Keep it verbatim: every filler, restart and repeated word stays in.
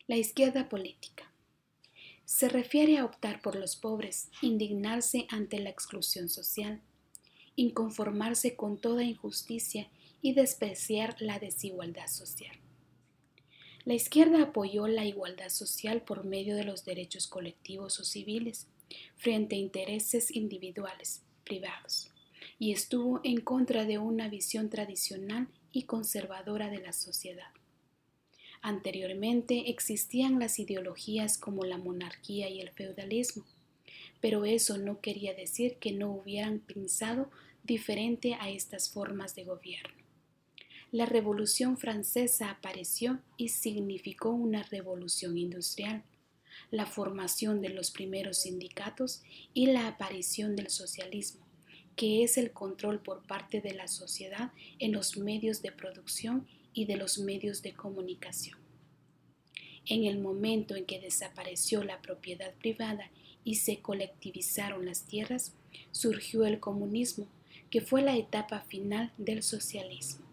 La izquierda política se refiere a optar por los pobres, indignarse ante la exclusión social, inconformarse con toda injusticia y despreciar la desigualdad social. La izquierda apoyó la igualdad social por medio de los derechos colectivos o civiles frente a intereses individuales, privados, y estuvo en contra de una visión tradicional y conservadora de la sociedad. Anteriormente existían las ideologías como la monarquía y el feudalismo, pero eso no quería decir que no hubieran pensado diferente a estas formas de gobierno. La Revolución Francesa apareció y significó una revolución industrial, la formación de los primeros sindicatos y la aparición del socialismo, que es el control por parte de la sociedad en los medios de producción y de los medios de comunicación. En el momento en que desapareció la propiedad privada y se colectivizaron las tierras, surgió el comunismo, que fue la etapa final del socialismo.